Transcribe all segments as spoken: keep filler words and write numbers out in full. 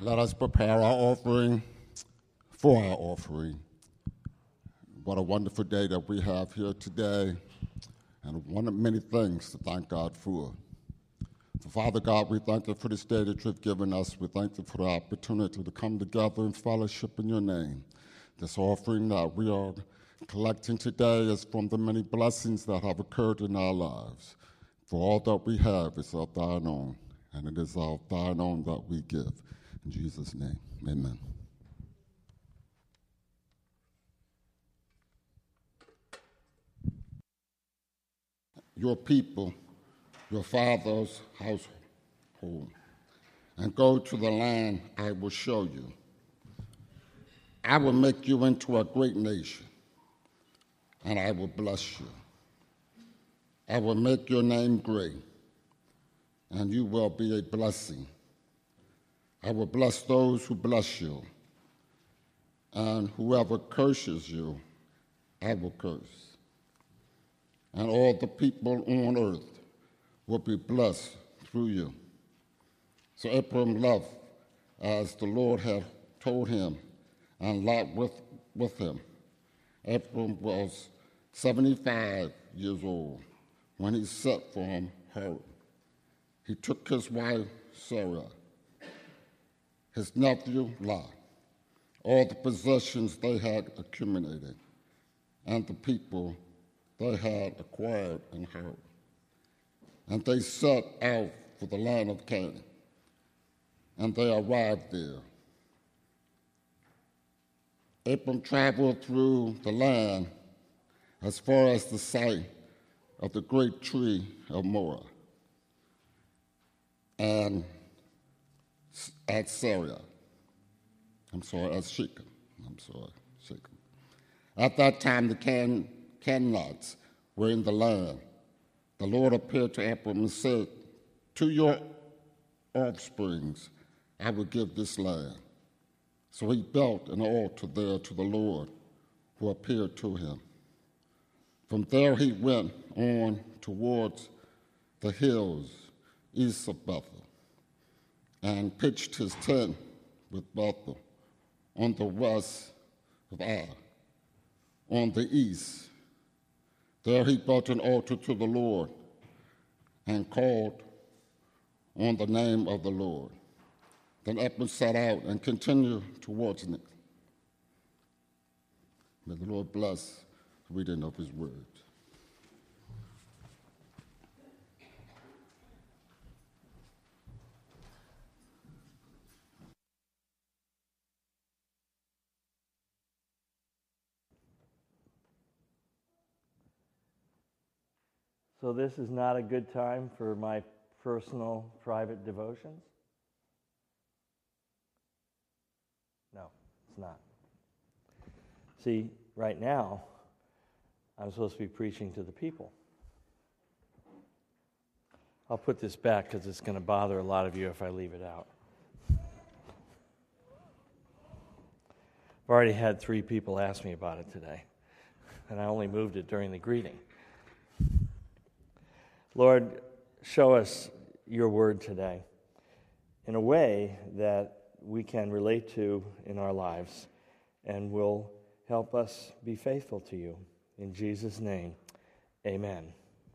Let us prepare our offering for our offering. What a wonderful day that we have here today, and one of many things to thank God for. So, Father God, we thank you for this day that you've given us. We thank you for the opportunity to come together and fellowship in your name. This offering that we are collecting today is from the many blessings that have occurred in our lives. For all that we have is of thine own, and it is of thine own that we give. In Jesus' name, amen. Your people, your father's household, and go to the land I will show you. I will make you into a great nation, and I will bless you. I will make your name great, and you will be a blessing. I will bless those who bless you, and whoever curses you, I will curse. And all the people on earth will be blessed through you. So Abram left as the Lord had told him, and Lot with, with him. Abram was seventy-five years old when he set from Haran. He took his wife Sarah, his nephew Lot, all the possessions they had accumulated, and the people they had acquired in Haran. And they set out for the land of Canaan, and they arrived there. Abram traveled through the land as far as the site of the great tree of Moreh and at Syria. I'm sorry, at Shechem. I'm sorry, Shechem. At that time, the Can- Canaanites were in the land. The Lord appeared to Abram and said, "To your offsprings I will give this land." So he built an altar there to the Lord who appeared to him. From there he went on towards the hills east of Bethel and pitched his tent with Bethel on the west of Ai, on the east. There he built an altar to the Lord and called on the name of the Lord. Then Abram set out and continued towards Nick. May the Lord bless the reading of his word. So this is not a good time for my personal private devotions? No, it's not. See, right now, I'm supposed to be preaching to the people. I'll put this back because it's going to bother a lot of you if I leave it out. I've already had three people ask me about it today, and I only moved it during the greeting. Lord, show us your word today in a way that we can relate to in our lives and will help us be faithful to you. In Jesus' name, amen.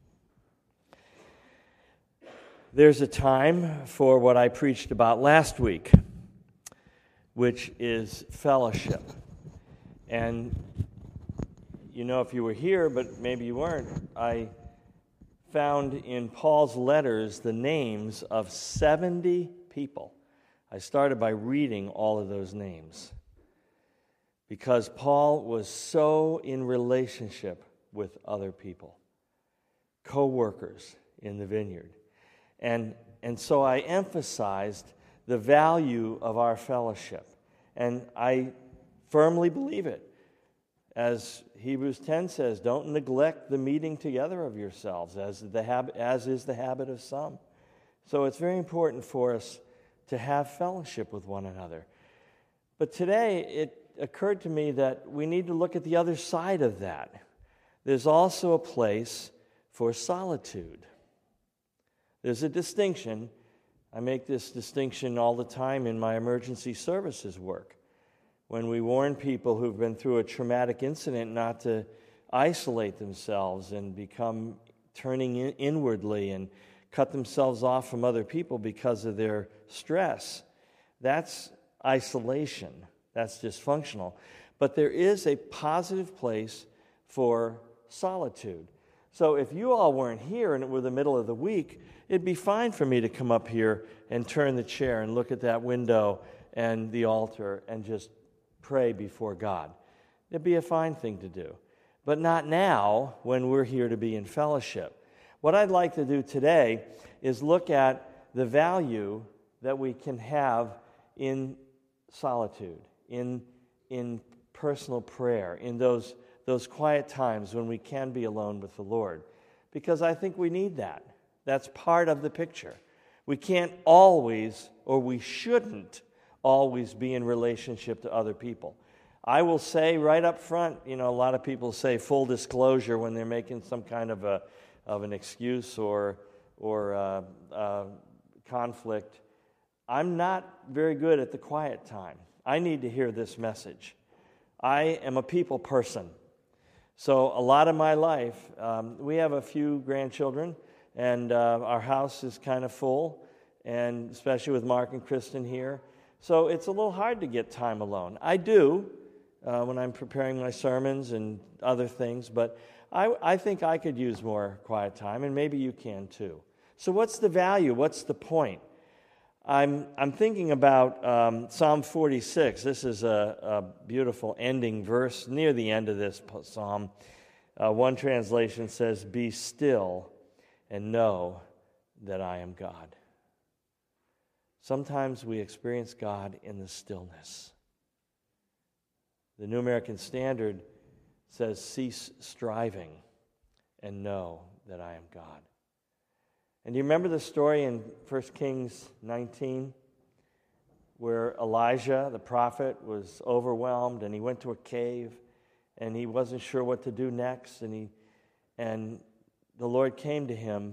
There's a time for what I preached about last week, which is fellowship. And you know, if you were here, but maybe you weren't, I found in Paul's letters the names of seventy people. I started by reading all of those names because Paul was so in relationship with other people, co-workers in the vineyard. And, and so I emphasized the value of our fellowship. And I firmly believe it. As Hebrews ten says, don't neglect the meeting together of yourselves, as the hab- as is the habit of some. So it's very important for us to have fellowship with one another. But today, it occurred to me that we need to look at the other side of that. There's also a place for solitude. There's a distinction I make this distinction all the time in my emergency services work. When we warn people who've been through a traumatic incident not to isolate themselves and become turning in inwardly and cut themselves off from other people because of their stress, that's isolation. That's dysfunctional. But there is a positive place for solitude. So if you all weren't here and it were the middle of the week, it'd be fine for me to come up here and turn the chair and look at that window and the altar and just pray before God. It'd be a fine thing to do. But not now when we're here to be in fellowship. What I'd like to do today is look at the value that we can have in solitude, in, in personal prayer, in those, those quiet times when we can be alone with the Lord. Because I think we need that. That's part of the picture. We can't always, or we shouldn't always be in relationship to other people. I will say right up front, you know, a lot of people say full disclosure when they're making some kind of a of an excuse or or uh, uh, conflict. I'm not very good at the quiet time. I need to hear this message. I am a people person. So a lot of my life, um, we have a few grandchildren, and uh, our house is kind of full, and especially with Mark and Kristen here. So it's a little hard to get time alone. I do uh, when I'm preparing my sermons and other things, but I, I think I could use more quiet time, and maybe you can too. So what's the value? What's the point? I'm I'm thinking about um, Psalm forty-six. This is a, a beautiful ending verse near the end of this psalm. Uh, one translation says, "Be still and know that I am God." Sometimes we experience God in the stillness. The New American Standard says, "Cease striving and know that I am God." And do you remember the story in First Kings nineteen where Elijah, the prophet, was overwhelmed and he went to a cave and he wasn't sure what to do next, and he and the Lord came to him.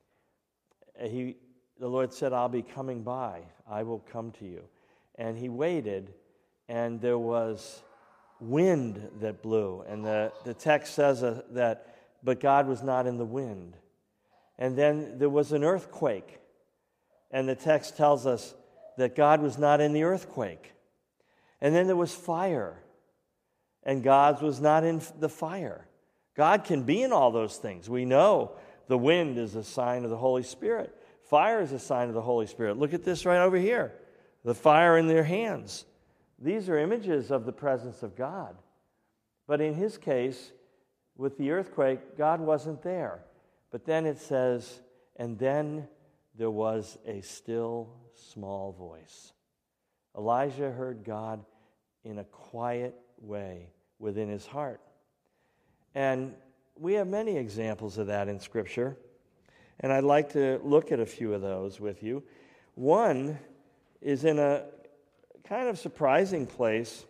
He the Lord said, "I'll be coming by. I will come to you." And he waited, and there was wind that blew, and the, the text says uh, that, but God was not in the wind. And then there was an earthquake, and the text tells us that God was not in the earthquake. And then there was fire, and God was not in the fire. God can be in all those things. We know the wind is a sign of the Holy Spirit. Fire is a sign of the Holy Spirit. Look at this right over here. The fire in their hands. These are images of the presence of God. But in his case, with the earthquake, God wasn't there. But then it says, and then there was a still small voice. Elijah heard God in a quiet way within his heart. And we have many examples of that in Scripture. And I'd like to look at a few of those with you. One is in a kind of surprising place,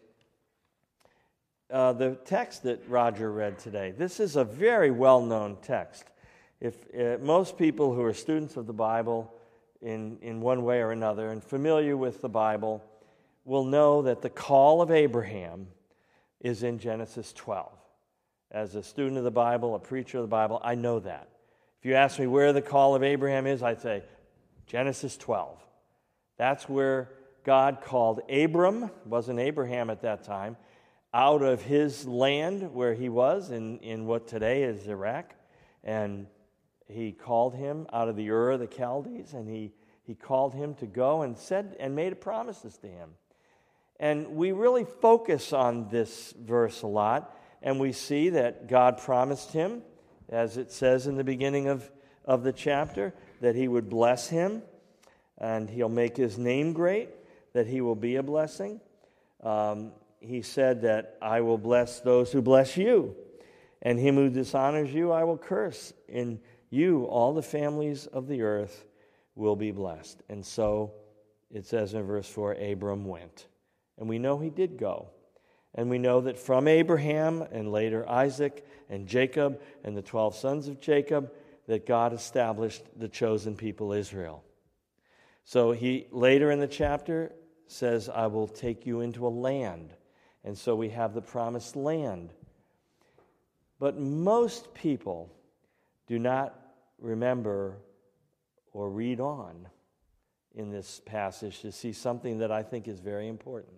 uh, the text that Roger read today. This is a very well-known text. If uh, most people who are students of the Bible in, in one way or another and familiar with the Bible will know that the call of Abraham is in Genesis twelve. As a student of the Bible, a preacher of the Bible, I know that. If you ask me where the call of Abraham is, I'd say Genesis twelve. That's where God called Abram, wasn't Abraham at that time, out of his land where he was in, in what today is Iraq. And he called him out of the Ur of the Chaldees, and he, he called him to go and said and made promises to him. And we really focus on this verse a lot, and we see that God promised him, as it says in the beginning of, of the chapter, that he would bless him, and he'll make his name great, that he will be a blessing. Um, he said that I will bless those who bless you, and him who dishonors you I will curse. In you all the families of the earth will be blessed. And so it says in verse four, Abram went. And we know he did go. And we know that from Abraham and later Isaac and Jacob and the twelve sons of Jacob, that God established the chosen people Israel. So he later in the chapter says, I will take you into a land. And so we have the promised land. But most people do not remember or read on in this passage to see something that I think is very important.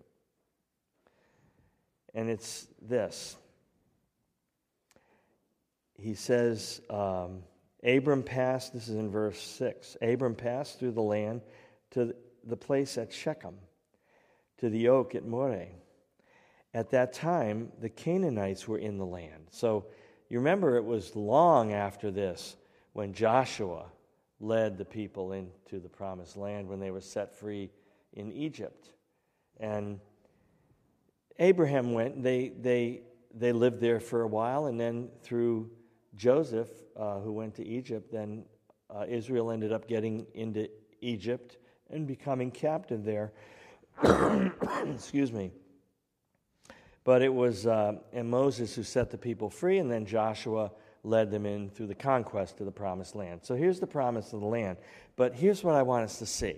And it's this. He says, um, Abram passed, this is in verse six, Abram passed through the land to the place at Shechem, to the oak at Moreh. At that time, the Canaanites were in the land. So you remember it was long after this when Joshua led the people into the promised land when they were set free in Egypt. And Abraham went, they they they lived there for a while, and then through Joseph, uh, who went to Egypt, then uh, Israel ended up getting into Egypt and becoming captive there. Excuse me. But it was uh, and Moses who set the people free, and then Joshua led them in through the conquest of the promised land. So here's the promise of the land. But here's what I want us to see.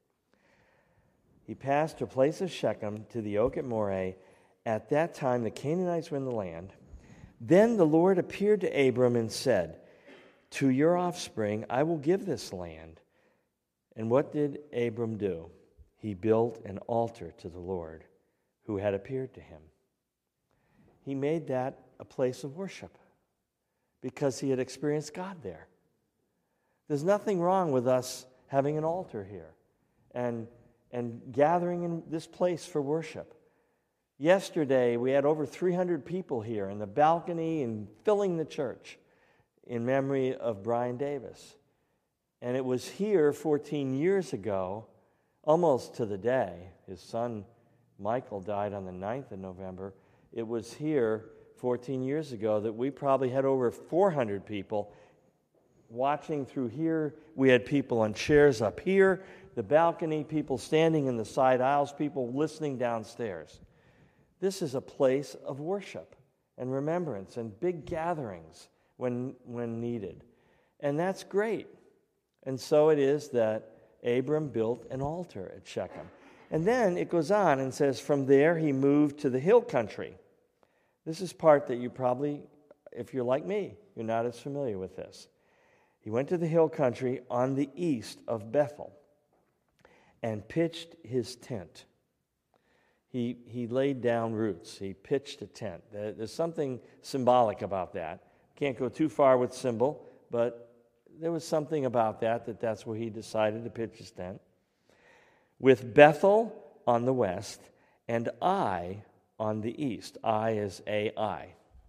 He passed to a place of Shechem, to the oak at Moreh. At that time, the Canaanites were in the land. Then the Lord appeared to Abram and said, to your offspring I will give this land. And what did Abram do? He built an altar to the Lord who had appeared to him. He made that a place of worship because he had experienced God there. There's nothing wrong with us having an altar here and, and gathering in this place for worship. Yesterday, we had over three hundred people here in the balcony and filling the church in memory of Brian Davis. And it was here fourteen years ago, almost to the day. His son, Michael, died on the ninth of November. It was here fourteen years ago that we probably had over four hundred people watching through here. We had people on chairs up here, the balcony, people standing in the side aisles, people listening downstairs. This is a place of worship and remembrance and big gatherings when, when needed. And that's great. And so it is that Abram built an altar at Shechem. And then it goes on and says, from there he moved to the hill country. This is part that you probably, if you're like me, you're not as familiar with this. He went to the hill country on the east of Bethel and pitched his tent. He, he laid down roots. He pitched a tent. There's something symbolic about that. Can't go too far with symbol, but there was something about that, that that's where he decided to pitch his tent. With Bethel on the west and Ai on the east. Ai is A I.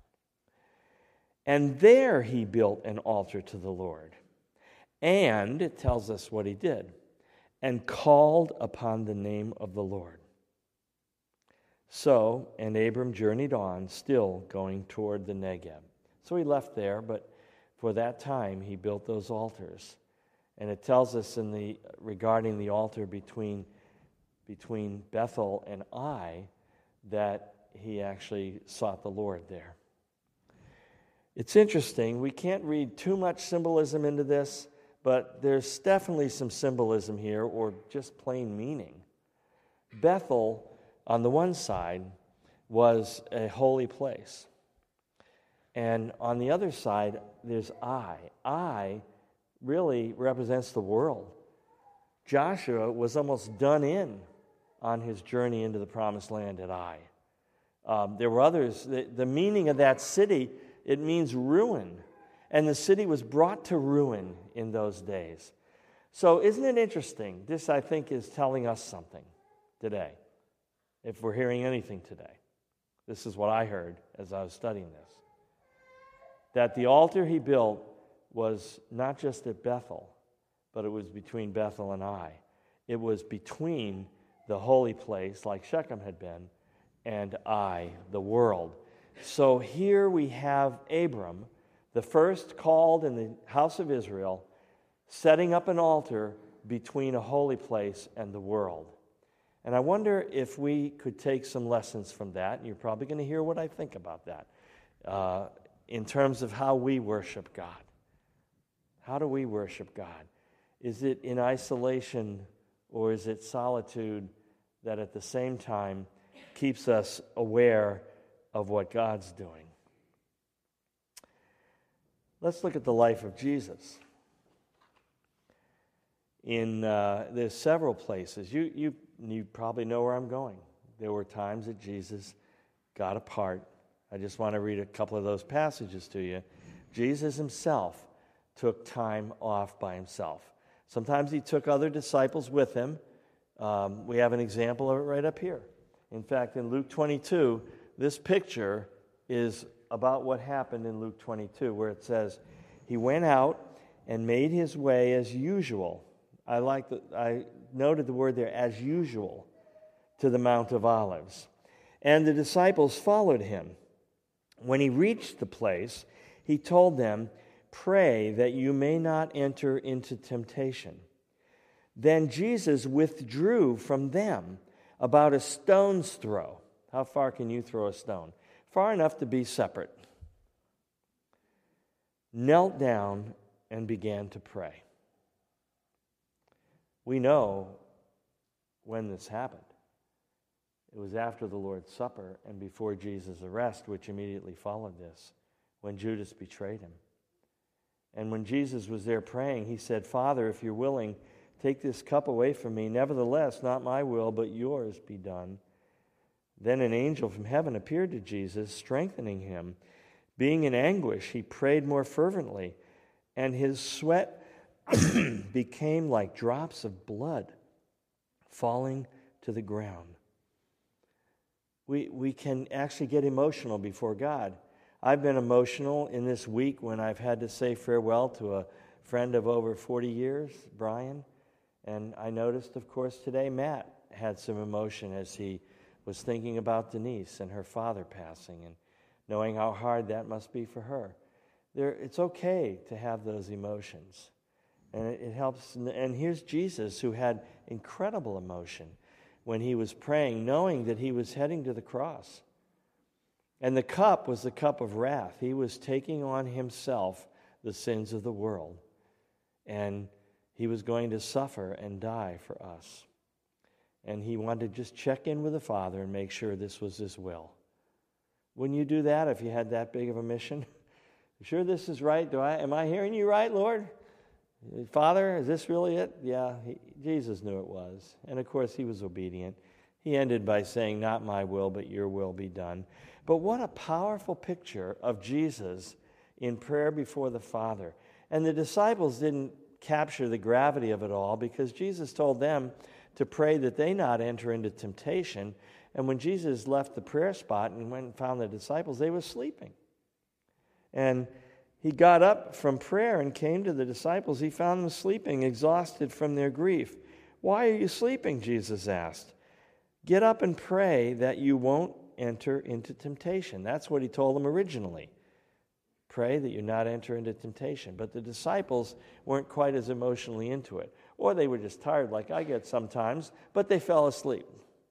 And there he built an altar to the Lord. And it tells us what he did. And called upon the name of the Lord. So, and Abram journeyed on, still going toward the Negeb. So he left there, but for that time he built those altars. And it tells us in the regarding the altar between, between Bethel and Ai that he actually sought the Lord there. It's interesting. We can't read too much symbolism into this, but there's definitely some symbolism here, or just plain meaning. Bethel, on the one side, was a holy place. And on the other side, there's Ai. Ai really represents the world. Joshua was almost done in on his journey into the promised land at Ai. Um, there were others. The, the meaning of that city, it means ruin. And the city was brought to ruin in those days. So isn't it interesting? This, I think, is telling us something today. If we're hearing anything today. This is what I heard as I was studying this. That the altar he built was not just at Bethel, but it was between Bethel and Ai. It was between the holy place, like Shechem had been, and Ai, the world. So here we have Abram, the first called in the house of Israel, setting up an altar between a holy place and the world. And I wonder if we could take some lessons from that, and you're probably going to hear what I think about that, uh, in terms of how we worship God. How do we worship God? Is it in isolation or is it solitude that at the same time keeps us aware of what God's doing? Let's look at the life of Jesus. In uh, there's several places. You you you probably know where I'm going. There were times that Jesus got apart. I just want to read a couple of those passages to you. Jesus himself took time off by himself. Sometimes he took other disciples with him. Um, we have an example of it right up here. In fact, in Luke twenty-two, this picture is about what happened in Luke twenty-two, where it says, he went out and made his way as usual. I like the, I noted the word there, as usual, to the Mount of Olives. And the disciples followed him. When he reached the place, he told them, pray that you may not enter into temptation. Then Jesus withdrew from them about a stone's throw. How far can you throw a stone? Far enough to be separate. Knelt down and began to pray. We know when this happened. It was after the Lord's Supper and before Jesus' arrest, which immediately followed this, when Judas betrayed him. And when Jesus was there praying, he said, Father, if you're willing, take this cup away from me. Nevertheless, not my will, but yours be done. Then an angel from heaven appeared to Jesus, strengthening him. Being in anguish, he prayed more fervently, and his sweat became like drops of blood falling to the ground. We, we can actually get emotional before God. I've been emotional in this week when I've had to say farewell to a friend of over forty years, Brian. And I noticed, of course, today Matt had some emotion as he was thinking about Denise and her father passing and knowing how hard that must be for her. There, it's okay to have those emotions. And it, it helps. And here's Jesus, who had incredible emotion when he was praying, knowing that he was heading to the cross. And the cup was the cup of wrath. He was taking on himself the sins of the world. And he was going to suffer and die for us. And he wanted to just check in with the Father and make sure this was his will. Wouldn't you do that if you had that big of a mission? You sure this is right? Do I am I hearing you right, Lord? Father, is this really it? Yeah, he, Jesus knew it was. And of course, he was obedient. He ended by saying, not my will, but your will be done. But what a powerful picture of Jesus in prayer before the Father. And the disciples didn't capture the gravity of it all because Jesus told them to pray that they not enter into temptation. And when Jesus left the prayer spot and went and found the disciples, they were sleeping. And he got up from prayer and came to the disciples. He found them sleeping, exhausted from their grief. Why are you sleeping? Jesus asked. Get up and pray that you won't enter into temptation. That's what he told them originally. Pray that you not enter into temptation. But the disciples weren't quite as emotionally into it. Or they were just tired like I get sometimes, but they fell asleep.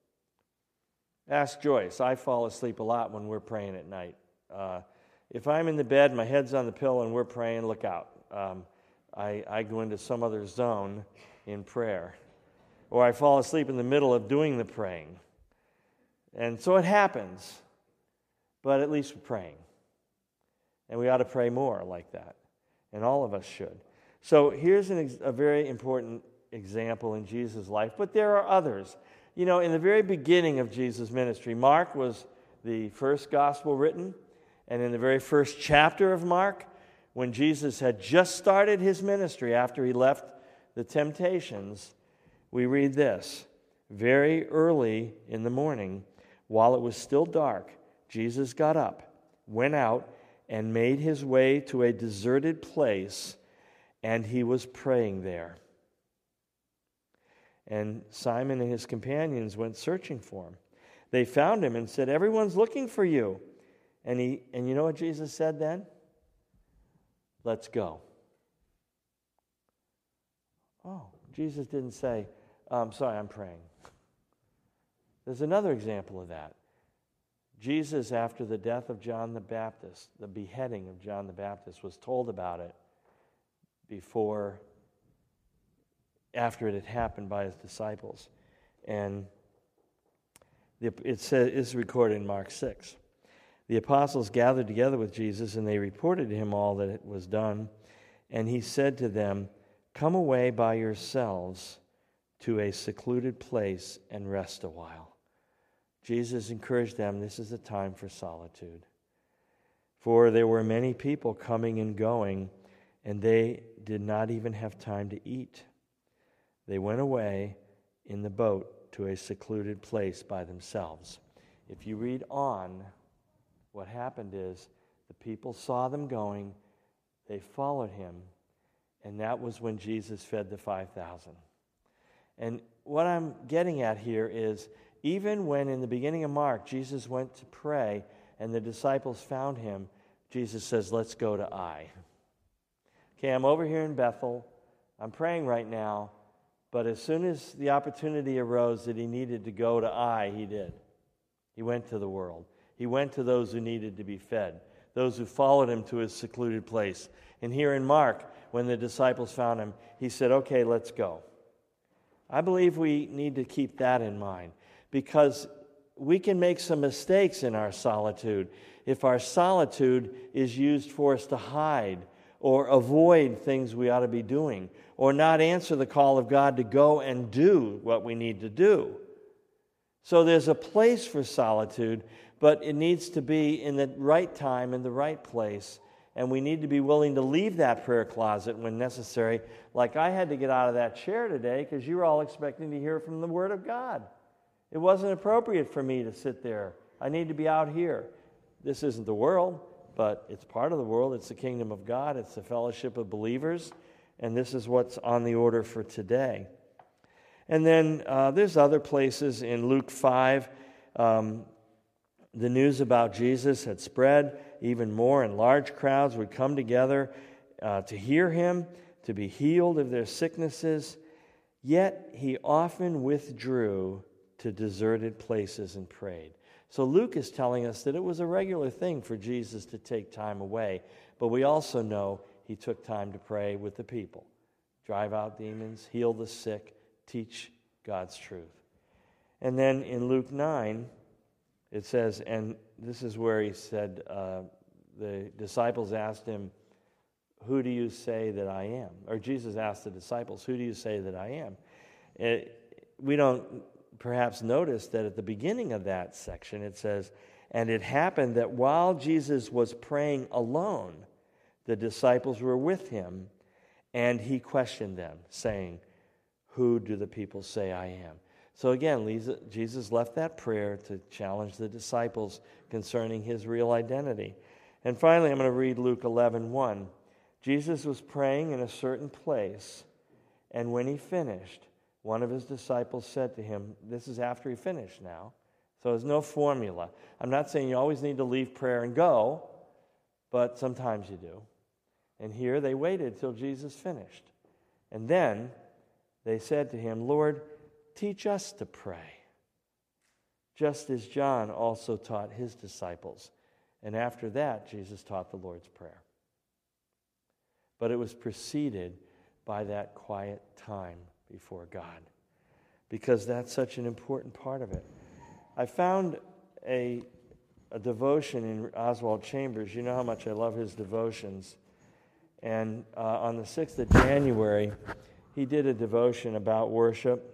Ask Joyce. I fall asleep a lot when we're praying at night. Uh, if I'm in the bed, my head's on the pillow, and we're praying, look out. Um, I, I go into some other zone in prayer. Or I fall asleep in the middle of doing the praying. And so it happens, but at least we're praying. And we ought to pray more like that. And all of us should. So here's an ex- a very important example in Jesus' life, but there are others. You know, in the very beginning of Jesus' ministry, Mark was the first gospel written, and in the very first chapter of Mark, when Jesus had just started his ministry after he left the temptations, we read this. Very early in the morning, while it was still dark, Jesus got up, went out, and made his way to a deserted place, and he was praying there. And Simon and his companions went searching for him. They found him and said, everyone's looking for you. And he, and you know what Jesus said then? Let's go. Oh, Jesus didn't say, I'm sorry, I'm praying. There's another example of that. Jesus, after the death of John the Baptist, the beheading of John the Baptist, was told about it before after it had happened by his disciples. And the, it says, it's recorded in Mark six. The apostles gathered together with Jesus, and they reported to him all that it was done. And he said to them, "Come away by yourselves to a secluded place and rest a while." Jesus encouraged them, this is a time for solitude. For there were many people coming and going, and they did not even have time to eat. They went away in the boat to a secluded place by themselves. If you read on, what happened is the people saw them going, they followed him, and that was when Jesus fed the five thousand. And what I'm getting at here is, even when in the beginning of Mark, Jesus went to pray and the disciples found him, Jesus says, let's go to Ai. Okay, I'm over here in Bethel. I'm praying right now. But as soon as the opportunity arose that he needed to go to Ai, he did. He went to the world. He went to those who needed to be fed, those who followed him to his secluded place. And here in Mark, when the disciples found him, he said, okay, let's go. I believe we need to keep that in mind, because we can make some mistakes in our solitude if our solitude is used for us to hide or avoid things we ought to be doing, or not answer the call of God to go and do what we need to do. So there's a place for solitude, but it needs to be in the right time, in the right place, and we need to be willing to leave that prayer closet when necessary. Like I had to get out of that chair today because you were all expecting to hear from the Word of God. It wasn't appropriate for me to sit there. I need to be out here. This isn't the world, but it's part of the world. It's the kingdom of God. It's the fellowship of believers. And this is what's on the order for today. And then uh, there's other places in Luke five. Um, the news about Jesus had spread even more, and large crowds would come together uh, to hear him, to be healed of their sicknesses. Yet he often withdrew to deserted places and prayed. So Luke is telling us that it was a regular thing for Jesus to take time away, but we also know he took time to pray with the people, drive out demons, heal the sick, teach God's truth. And then in Luke nine, it says, and this is where he said, uh, the disciples asked him, who do you say that I am? Or Jesus asked the disciples, who do you say that I am? It, we don't perhaps notice that at the beginning of that section it says, and it happened that while Jesus was praying alone, the disciples were with him, and he questioned them, saying, who do the people say I am? So again, Jesus left that prayer to challenge the disciples concerning his real identity. And finally, I'm going to read Luke eleven one. Jesus was praying in a certain place, and when he finished, one of his disciples said to him, this is after he finished now, so there's no formula. I'm not saying you always need to leave prayer and go, but sometimes you do. And here they waited till Jesus finished. And then they said to him, Lord, teach us to pray, just as John also taught his disciples. And after that, Jesus taught the Lord's Prayer. But it was preceded by that quiet time before God, because that's such an important part of it. I found a, a devotion in Oswald Chambers. You know how much I love his devotions. And uh, on the sixth of January, he did a devotion about worship.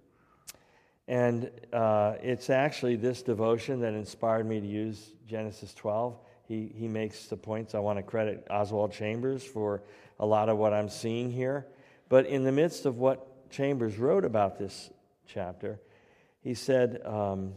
And uh, it's actually this devotion that inspired me to use Genesis twelve. He, he makes the points. I want to credit Oswald Chambers for a lot of what I'm seeing here. But in the midst of what Chambers wrote about this chapter, he said, um,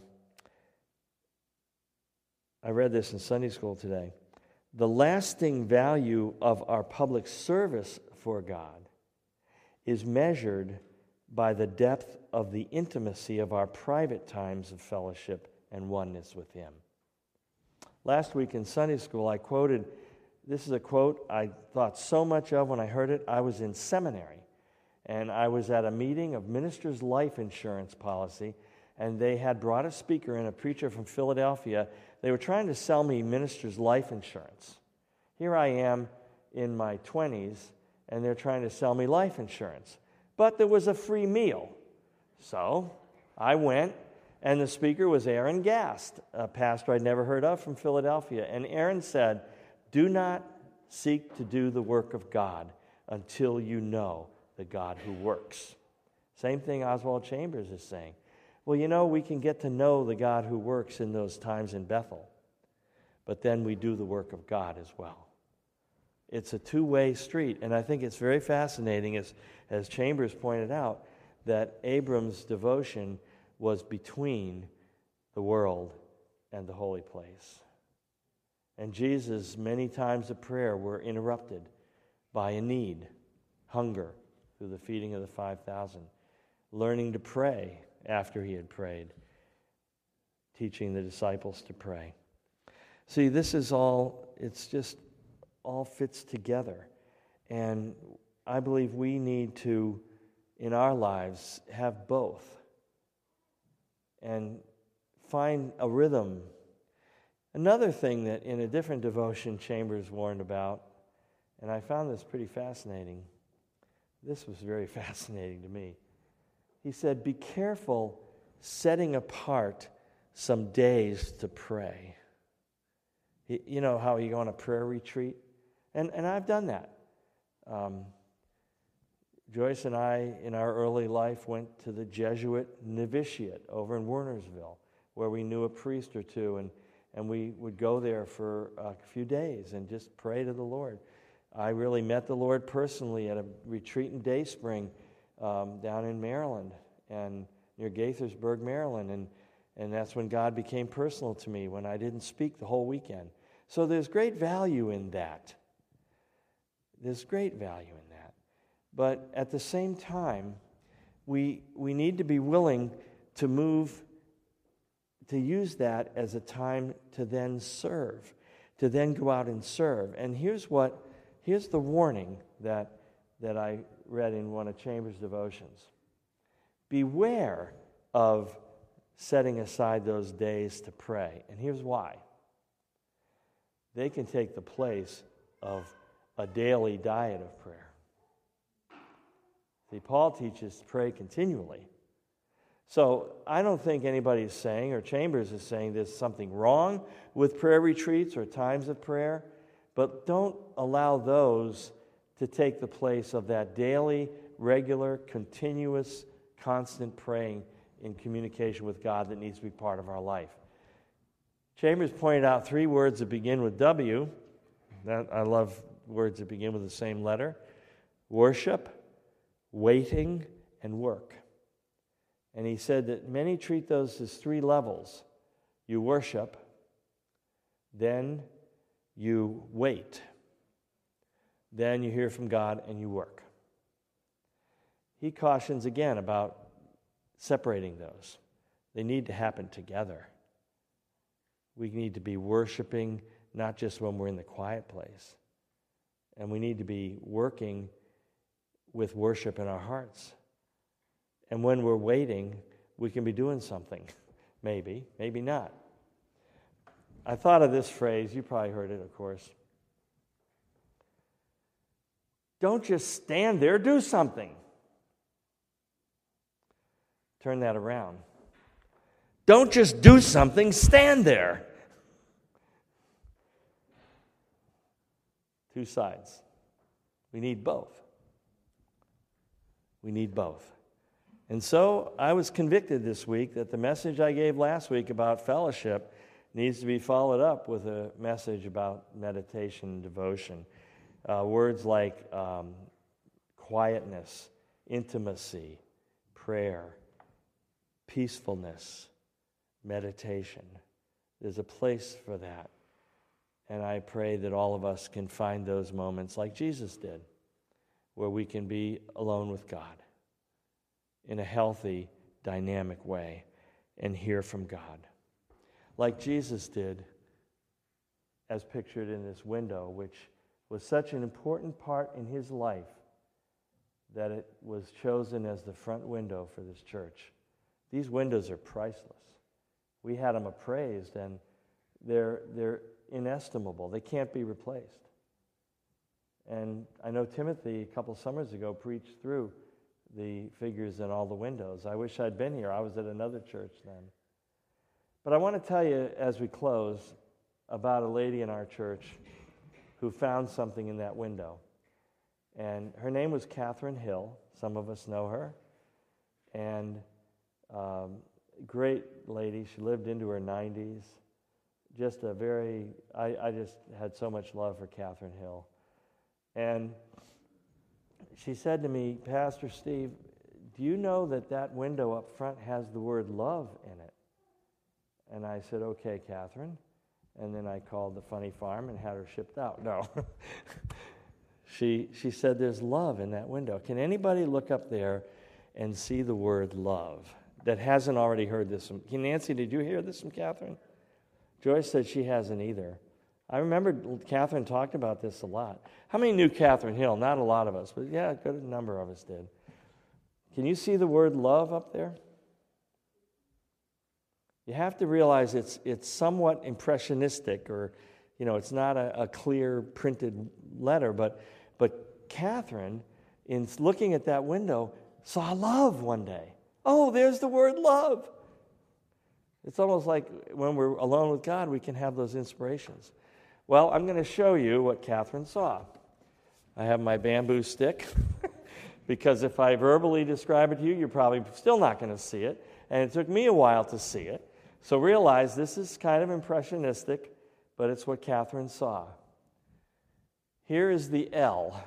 I read this in Sunday school today, the lasting value of our public service for God is measured by the depth of the intimacy of our private times of fellowship and oneness with him. Last week in Sunday school, I quoted, this is a quote I thought so much of when I heard it. I was in seminary, and I was at a meeting of ministers' life insurance policy, and they had brought a speaker in, a preacher from Philadelphia. They were trying to sell me ministers' life insurance. Here I am in my twenties, and they're trying to sell me life insurance. but there was a free meal. So I went, and the speaker was Aaron Gast, a pastor I'd never heard of from Philadelphia. And Aaron said, "Do not seek to do the work of God until you know the God who works." Same thing Oswald Chambers is saying. Well, you know, we can get to know the God who works in those times in Bethel, but then we do the work of God as well. It's a two-way street, and I think it's very fascinating, as, as Chambers pointed out, that Abram's devotion was between the world and the holy place. And Jesus, many times of prayer were interrupted by a need, hunger, through the feeding of the five thousand, learning to pray after he had prayed, teaching the disciples to pray. See, this is all, it's just all fits together. And I believe we need to, in our lives, have both and find a rhythm. Another thing that in a different devotion Chambers warned about, and I found this pretty fascinating. This was very fascinating to me. He said, be careful setting apart some days to pray. You know how you go on a prayer retreat? And, and I've done that. Um, Joyce and I, in our early life, went to the Jesuit novitiate over in Wernersville, where we knew a priest or two, and, and we would go there for a few days and just pray to the Lord. I really met the Lord personally at a retreat in Dayspring um, down in Maryland, and near Gaithersburg, Maryland, and, and that's when God became personal to me, when I didn't speak the whole weekend. So there's great value in that. There's great value in that. But at the same time, we we need to be willing to move, to use that as a time to then serve, to then go out and serve. And here's what, here's the warning that, that I read in one of Chambers' devotions. Beware of setting aside those days to pray. And here's why. They can take the place of a daily diet of prayer. See, Paul teaches to pray continually. So I don't think anybody's saying, or Chambers is saying, there's something wrong with prayer retreats or times of prayer, but don't allow those to take the place of that daily, regular, continuous, constant praying in communication with God that needs to be part of our life. Chambers pointed out three words that begin with W. That, I love words that begin with the same letter. Worship, waiting, and work. And he said that many treat those as three levels. You worship, then you wait, then you hear from God and you work. He cautions again about separating those. They need to happen together. We need to be worshiping not just when we're in the quiet place. And we need to be working with worship in our hearts. And when we're waiting, we can be doing something. Maybe, maybe not. I thought of this phrase. You probably heard it, of course. Don't just stand there, do something. Turn that around. Don't just do something, stand there. Two sides. We need both. We need both. And so I was convicted this week that the message I gave last week about fellowship needs to be followed up with a message about meditation and devotion. Uh, words like um, quietness, intimacy, prayer, peacefulness, meditation. There's a place for that. And I pray that all of us can find those moments like Jesus did, where we can be alone with God in a healthy, dynamic way and hear from God. Like Jesus did, as pictured in this window, which was such an important part in his life that it was chosen as the front window for this church. These windows are priceless. We had them appraised, and they're they're inestimable. They can't be replaced. And I know Timothy, a couple summers ago, preached through the figures in all the windows. I wish I'd been here. I was at another church then. But I want to tell you as we close about a lady in our church who found something in that window. And her name was Catherine Hill. Some of us know her. And um, great lady. She lived into her nineties. Just a very, I, I just had so much love for Catherine Hill. And she said to me, Pastor Steve, do you know that that window up front has the word love in it? And I said, okay, Catherine. And then I called the funny farm and had her shipped out. No. she, she said there's love in that window. Can anybody look up there and see the word love that hasn't already heard this from, Nancy, did you hear this from Catherine? Joyce said she hasn't either. I remember Catherine talked about this a lot. How many knew Catherine Hill? Not a lot of us, but yeah, a good number of us did. Can you see the word love up there? You have to realize it's it's somewhat impressionistic, or, you know, it's not a, a clear printed letter, but but Catherine, in looking at that window, saw love one day. Oh, there's the word love. It's almost like when we're alone with God, we can have those inspirations. Well, I'm going to show you what Catherine saw. I have my bamboo stick, because if I verbally describe it to you, you're probably still not going to see it. And it took me a while to see it. So realize this is kind of impressionistic, but it's what Catherine saw. Here is the L.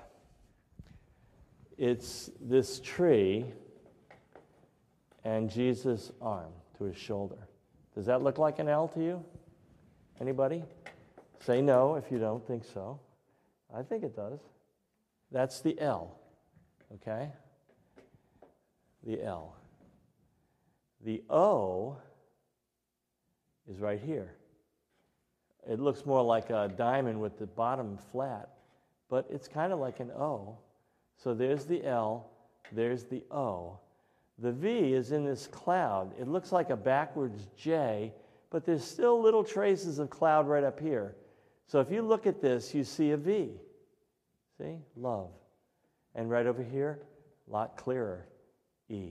It's this tree and Jesus' arm to his shoulder. Does that look like an L to you? Anybody? Say no if you don't think so. I think it does. That's the L, okay? The L. The O is right here. It looks more like a diamond with the bottom flat, but it's kind of like an O. So there's the L, there's the O. The V is in this cloud. It looks like a backwards J, but there's still little traces of cloud right up here. So if you look at this, you see a V. See? Love. And right over here, a lot clearer, E.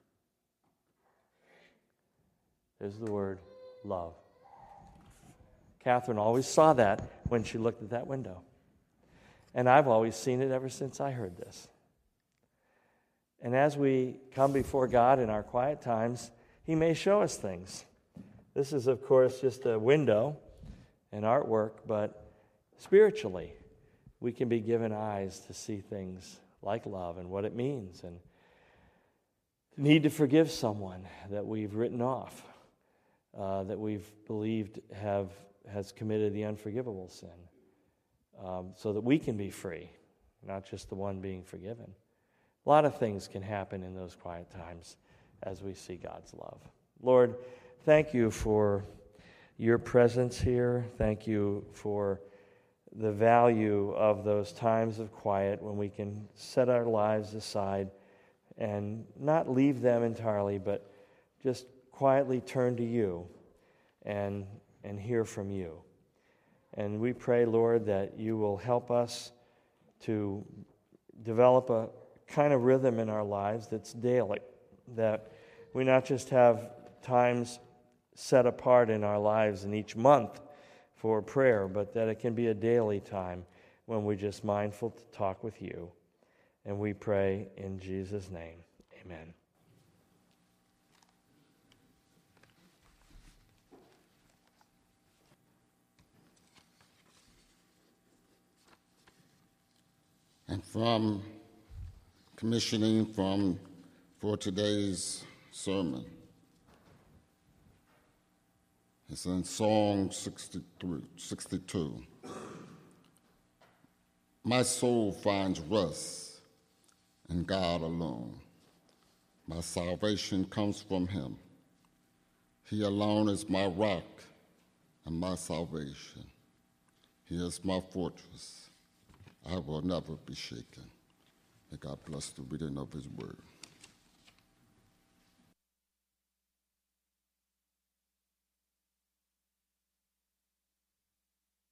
There's the word love. Catherine always saw that when she looked at that window. And I've always seen it ever since I heard this. And as we come before God in our quiet times, He may show us things. This is, of course, just a window and artwork, but spiritually, we can be given eyes to see things like love and what it means, and need to forgive someone that we've written off, uh, that we've believed have has committed the unforgivable sin, um, so that we can be free, not just the one being forgiven. A lot of things can happen in those quiet times as we see God's love. Lord, thank you for your presence here. Thank you for the value of those times of quiet when we can set our lives aside and not leave them entirely, but just quietly turn to you and, and hear from you. And we pray, Lord, that you will help us to develop a kind of rhythm in our lives that's daily, that we not just have times set apart in our lives in each month for prayer, but that it can be a daily time when we're just mindful to talk with you. And we pray in Jesus' name. Amen. And from commissioning from for today's sermon, it's in Psalm sixty-three, sixty-two. My soul finds rest in God alone. My salvation comes from him. He alone is my rock and my salvation. He is my fortress. I will never be shaken. May God bless the reading of his word.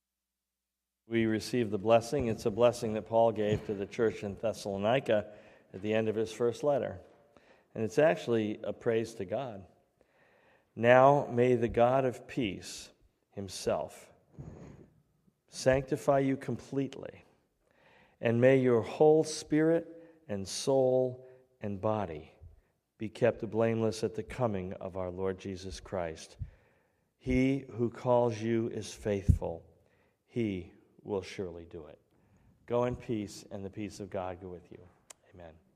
We receive the blessing. It's a blessing that Paul gave to the church in Thessalonica at the end of his first letter. And it's actually a praise to God. Now may the God of peace himself sanctify you completely, and may your whole spirit and soul and body be kept blameless at the coming of our Lord Jesus Christ. He who calls you is faithful. He will surely do it. Go in peace, and the peace of God go with you. Amen.